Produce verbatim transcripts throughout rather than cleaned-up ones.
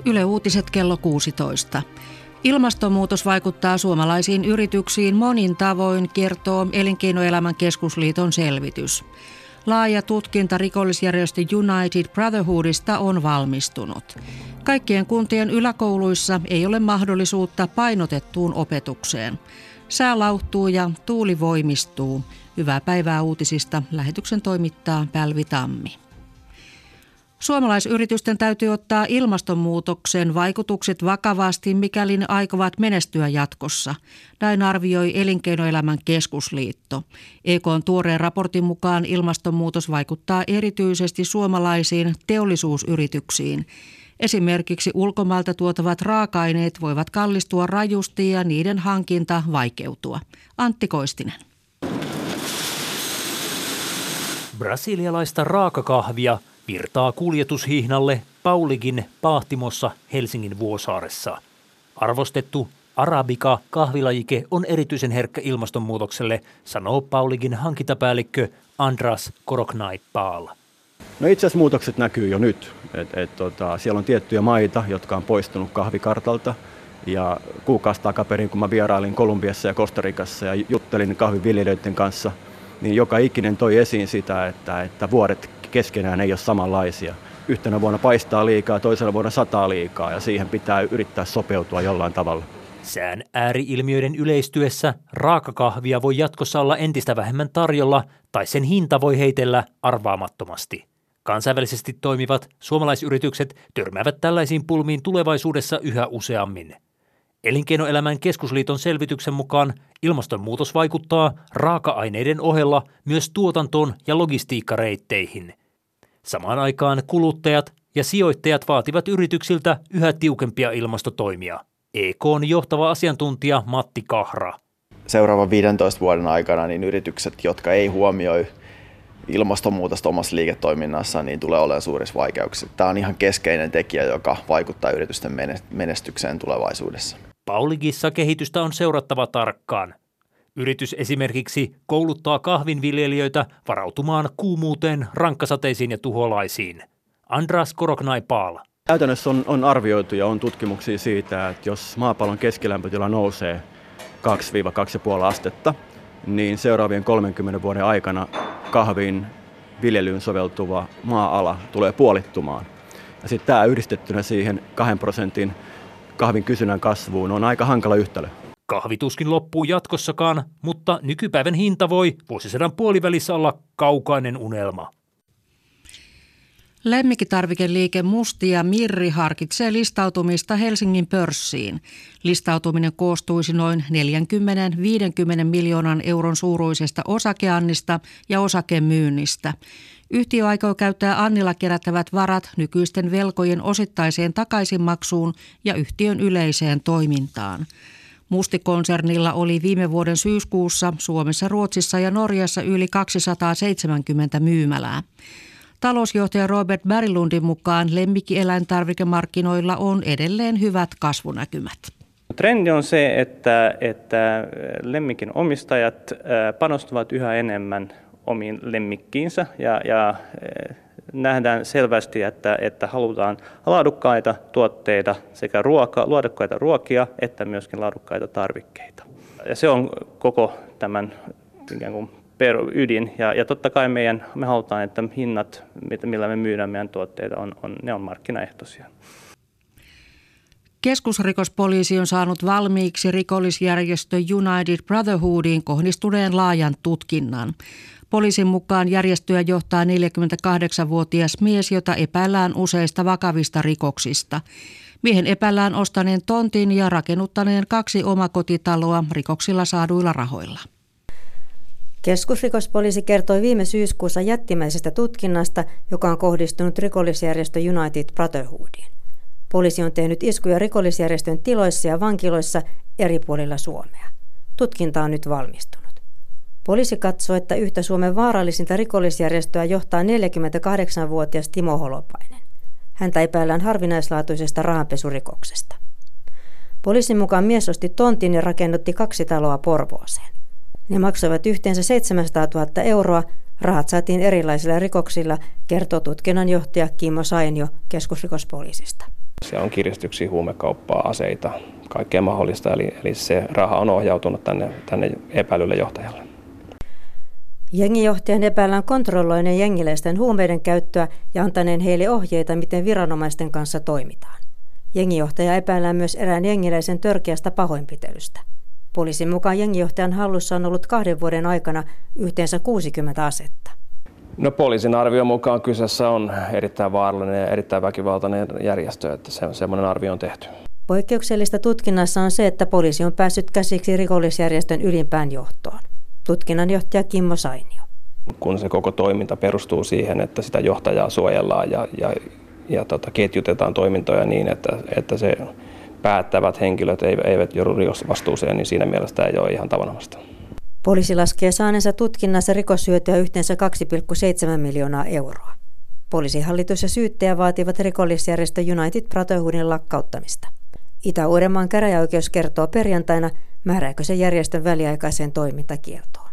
Yle Uutiset kello kuusitoista. Ilmastonmuutos vaikuttaa suomalaisiin yrityksiin monin tavoin, kertoo Elinkeinoelämän keskusliiton selvitys. Laaja tutkinta rikollisjärjestö United Brotherhoodista on valmistunut. Kaikkien kuntien yläkouluissa ei ole mahdollisuutta painotettuun opetukseen. Sää lauhtuu ja tuuli voimistuu. Hyvää päivää uutisista. Lähetyksen toimittaa Pälvi Tammi. Suomalaisyritysten täytyy ottaa ilmastonmuutoksen vaikutukset vakavasti, mikäli ne aikovat menestyä jatkossa. Näin arvioi Elinkeinoelämän keskusliitto. E K:n tuoreen raportin mukaan ilmastonmuutos vaikuttaa erityisesti suomalaisiin teollisuusyrityksiin. Esimerkiksi ulkomailta tuotavat raaka-aineet voivat kallistua rajusti ja niiden hankinta vaikeutua. Antti Koistinen. Brasilialaista raakakahvia virtaa kuljetushihnalle Pauligin Pahtimossa Helsingin Vuosaaressa. Arvostettu Arabica kahvilajike on erityisen herkkä ilmastonmuutokselle, sanoo Pauligin hankintapäällikkö Andras Koroknai-Paal. No itse asiassa muutokset näkyy jo nyt. Et, et, tota, siellä on tiettyjä maita, jotka on poistunut kahvikartalta. Ja kuukausi takaperin, kun mä vierailin Kolumbiassa ja Kostarikassa ja juttelin kahviviljelijöiden kanssa, niin joka ikinen toi esiin sitä, että, että vuodet keskenään ei ole samanlaisia. Yhtenä vuonna paistaa liikaa, toisena vuonna sataa liikaa ja siihen pitää yrittää sopeutua jollain tavalla. Sään ääriilmiöiden yleistyessä raakakahvia voi jatkossa olla entistä vähemmän tarjolla tai sen hinta voi heitellä arvaamattomasti. Kansainvälisesti toimivat suomalaisyritykset törmäävät tällaisiin pulmiin tulevaisuudessa yhä useammin. Elinkeinoelämän keskusliiton selvityksen mukaan ilmastonmuutos vaikuttaa raaka-aineiden ohella myös tuotantoon ja logistiikkareitteihin. Samaan aikaan kuluttajat ja sijoittajat vaativat yrityksiltä yhä tiukempia ilmastotoimia. E K:n johtava asiantuntija Matti Kahra. Seuraavan viidentoista vuoden aikana niin yritykset, jotka ei huomioi ilmastonmuutosta omassa liiketoiminnassaan, niin tulee olemaan suurissa vaikeuksissa. Tämä on ihan keskeinen tekijä, joka vaikuttaa yritysten menestykseen tulevaisuudessa. Pauligissa kehitystä on seurattava tarkkaan. Yritys esimerkiksi kouluttaa kahvinviljelijöitä varautumaan kuumuuteen, rankkasateisiin ja tuholaisiin. Andras Koroknai-Paal. Käytännössä on, on arvioitu ja on tutkimuksia siitä, että jos maapallon keskilämpötila nousee kaksi kaksi pilkku viisi astetta, niin seuraavien kolmenkymmenen vuoden aikana kahvin viljelyyn soveltuva maa-ala tulee puolittumaan. Ja sitten tämä yhdistettynä siihen kahden prosentin kahvin kysynnän kasvuun on aika hankala yhtälö. Kahvi tuskin loppuu jatkossakaan, mutta nykypäivän hinta voi vuosisadan puolivälissä olla kaukainen unelma. Lemmikkitarvikeliike Musti ja Mirri harkitsee listautumista Helsingin pörssiin. Listautuminen koostuisi noin neljäkymmentä viisikymmentä miljoonan euron suuruisesta osakeannista ja osakemyynnistä. Yhtiö aikoo käyttää annilla kerättävät varat nykyisten velkojen osittaiseen takaisinmaksuun ja yhtiön yleiseen toimintaan. Musti-konsernilla oli viime vuoden syyskuussa Suomessa, Ruotsissa ja Norjassa yli kaksisataaseitsemänkymmentä myymälää. Talousjohtaja Robert Berglundin mukaan lemmikkieläintarvikemarkkinoilla on edelleen hyvät kasvunäkymät. Trendi on se, että, että lemmikin omistajat panostavat yhä enemmän omiin lemmikkiinsä ja, ja nähdään selvästi, että, että halutaan laadukkaita tuotteita, sekä ruoka, laadukkaita ruokia että myöskin laadukkaita tarvikkeita. Ja se on koko tämän ikään kuin ydin. Ja, ja totta kai meidän, me halutaan, että hinnat, millä me myydään meidän tuotteita, on, on, ne on markkinaehtoisia. Keskusrikospoliisi on saanut valmiiksi rikollisjärjestö United Brotherhoodiin kohdistuneen laajan tutkinnan. Poliisin mukaan järjestöä johtaa neljäkymmentäkahdeksanvuotias mies, jota epäillään useista vakavista rikoksista. Miehen epäillään ostaneen tontin ja rakennuttaneen kaksi omakotitaloa rikoksilla saaduilla rahoilla. Keskusrikospoliisi kertoi viime syyskuussa jättimäisestä tutkinnasta, joka on kohdistunut rikollisjärjestö United Brotherhoodiin. Poliisi on tehnyt iskuja rikollisjärjestön tiloissa ja vankiloissa eri puolilla Suomea. Tutkinta on nyt valmistunut. Poliisi katsoo, että yhtä Suomen vaarallisinta rikollisjärjestöä johtaa neljäkymmentäkahdeksanvuotias Timo Holopainen. Häntä epäillään harvinaislaatuisesta rahanpesurikoksesta. Poliisin mukaan mies osti tontin ja rakennutti kaksi taloa Porvooseen. Ne maksoivat yhteensä seitsemänsataatuhatta euroa. Rahat saatiin erilaisilla rikoksilla, kertoo tutkinnanjohtaja Kimmo Sainio Keskusrikospoliisista. Siellä on kiristyksiä, huumekauppaa, aseita, kaikkea mahdollista. Eli, eli se raha on ohjautunut tänne, tänne epäilylle johtajalle. Jengijohtajan epäillään kontrolloineen jengiläisten huumeiden käyttöä ja antaneen heille ohjeita, miten viranomaisten kanssa toimitaan. Jengijohtaja epäillään myös erään jengiläisen törkeästä pahoinpitelystä. Poliisin mukaan jengijohtajan hallussa on ollut kahden vuoden aikana yhteensä kuusikymmentä asetta. No, poliisin arvion mukaan kyseessä on erittäin vaarallinen ja erittäin väkivaltainen järjestö, että se, semmoinen arvio on tehty. Poikkeuksellista tutkinnassa on se, että poliisi on päässyt käsiksi rikollisjärjestön ylimpään johtoon. Tutkinnanjohtaja Kimmo Sainio. Kun se koko toiminta perustuu siihen, että sitä johtajaa suojellaan ja, ja, ja tota, ketjutetaan toimintoja niin, että, että se päättävät henkilöt eivät joudu rikosvastuuseen, niin siinä mielessä tämä ei ole ihan tavanomaista. Poliisi laskee saaneensa tutkinnassa rikoshyötyä yhteensä kaksi pilkku seitsemän miljoonaa euroa. Poliisihallitus ja syyttäjä vaativat rikollisjärjestö United Brotherhoodin lakkauttamista. Itä-Uudenmaan käräjäoikeus kertoo perjantaina, määrääkö se järjestön väliaikaiseen toimintakieltoon.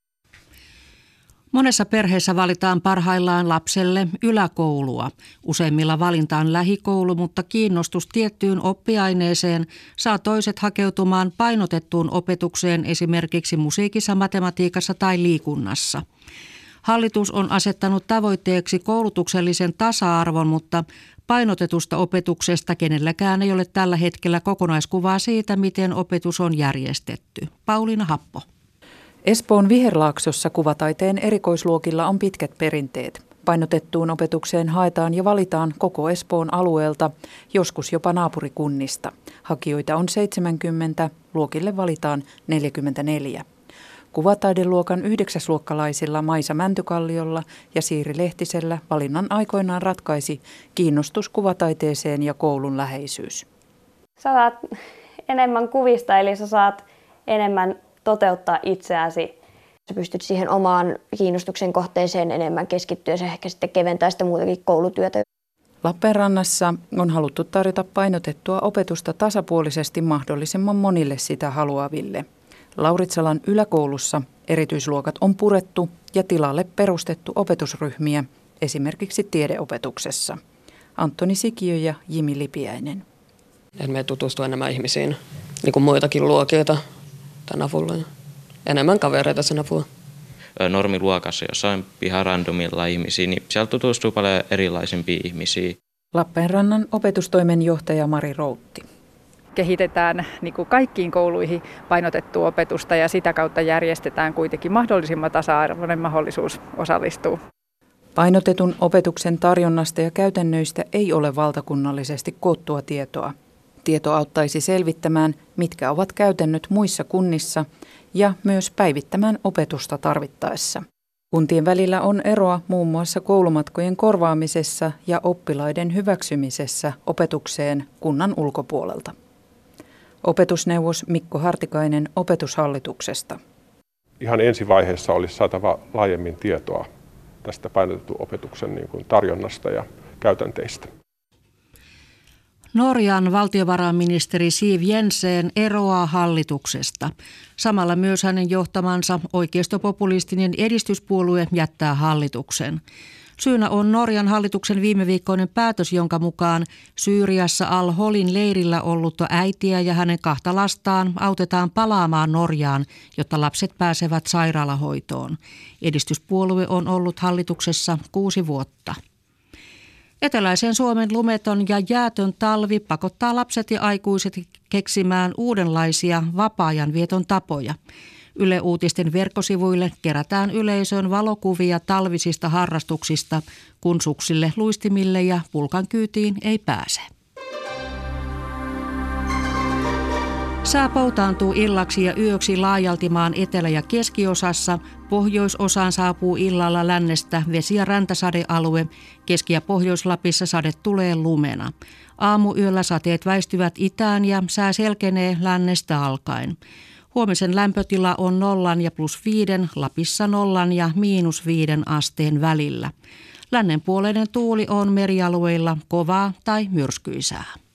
Monessa perheessä valitaan parhaillaan lapselle yläkoulua. Useimmilla valintaan lähikoulu, mutta kiinnostus tiettyyn oppiaineeseen saa toiset hakeutumaan painotettuun opetukseen esimerkiksi musiikissa, matematiikassa tai liikunnassa. Hallitus on asettanut tavoitteeksi koulutuksellisen tasa-arvon, mutta painotetusta opetuksesta kenelläkään ei ole tällä hetkellä kokonaiskuvaa siitä, miten opetus on järjestetty. Pauliina Happo. Espoon Viherlaaksossa kuvataiteen erikoisluokilla on pitkät perinteet. Painotettuun opetukseen haetaan ja valitaan koko Espoon alueelta, joskus jopa naapurikunnista. Hakijoita on seitsemänkymmentä, luokille valitaan neljäkymmentäneljä. Kuvataideluokan yhdeksäsluokkalaisilla Maisa Mäntykalliolla ja Siiri Lehtisellä valinnan aikoinaan ratkaisi kiinnostus kuvataiteeseen ja koulun läheisyys. Sä saat enemmän kuvista, eli sä saat enemmän toteuttaa itseäsi. Sä pystyt siihen omaan kiinnostuksen kohteeseen enemmän keskittyä, se ehkä sitten keventää sitä muutakin koulutyötä. Lappeenrannassa on haluttu tarjota painotettua opetusta tasapuolisesti mahdollisimman monille sitä haluaville. Lauritsalan yläkoulussa erityisluokat on purettu ja tilalle perustettu opetusryhmiä, esimerkiksi tiedeopetuksessa. Antoni Sikiö ja Jimi Lipiäinen. Et me tutustuu enemmän ihmisiin, niin kuin muitakin luokilta tämän avulla. Enemmän kavereita sen avulla. Normiluokassa, jossa on ihan randomilla ihmisiä, niin siellä tutustuu paljon erilaisimpia ihmisiä. Lappeenrannan opetustoimenjohtaja Mari Routti. Kehitetään niin kuin kaikkiin kouluihin painotettua opetusta ja sitä kautta järjestetään kuitenkin mahdollisimman tasa-arvoinen mahdollisuus osallistua. Painotetun opetuksen tarjonnasta ja käytännöistä ei ole valtakunnallisesti koottua tietoa. Tieto auttaisi selvittämään, mitkä ovat käytännöt muissa kunnissa ja myös päivittämään opetusta tarvittaessa. Kuntien välillä on eroa muun muassa koulumatkojen korvaamisessa ja oppilaiden hyväksymisessä opetukseen kunnan ulkopuolelta. Opetusneuvos Mikko Hartikainen Opetushallituksesta. Ihan ensivaiheessa olisi saatava laajemmin tietoa tästä painotetun opetuksen niin kuin tarjonnasta ja käytänteistä. Norjan valtiovarainministeri Siv Jensen eroaa hallituksesta. Samalla myös hänen johtamansa oikeistopopulistinen edistyspuolue jättää hallituksen. Syynä on Norjan hallituksen viimeviikkoinen päätös, jonka mukaan Syyriassa Al-Holin leirillä ollutta äitiä ja hänen kahta lastaan autetaan palaamaan Norjaan, jotta lapset pääsevät sairaalahoitoon. Edistyspuolue on ollut hallituksessa kuusi vuotta. Eteläisen Suomen lumeton ja jäätön talvi pakottaa lapset ja aikuiset keksimään uudenlaisia vapaa-ajan vieton tapoja. Yle Uutisten verkkosivuille kerätään yleisön valokuvia talvisista harrastuksista, kun suksille, luistimille ja pulkan kyytiin ei pääse. Sää poutaantuu illaksi ja yöksi laajalti maan etelä- ja keskiosassa. Pohjoisosaan saapuu illalla lännestä vesi- ja räntäsadealue. Keski- ja Pohjois-Lapissa sade tulee lumena. Aamuyöllä sateet väistyvät itään ja sää selkenee lännestä alkaen. Huomisen lämpötila on nollan ja plus viiden, Lapissa nollan ja miinus viiden asteen välillä. Lännenpuoleinen tuuli on merialueilla kovaa tai myrskyisää.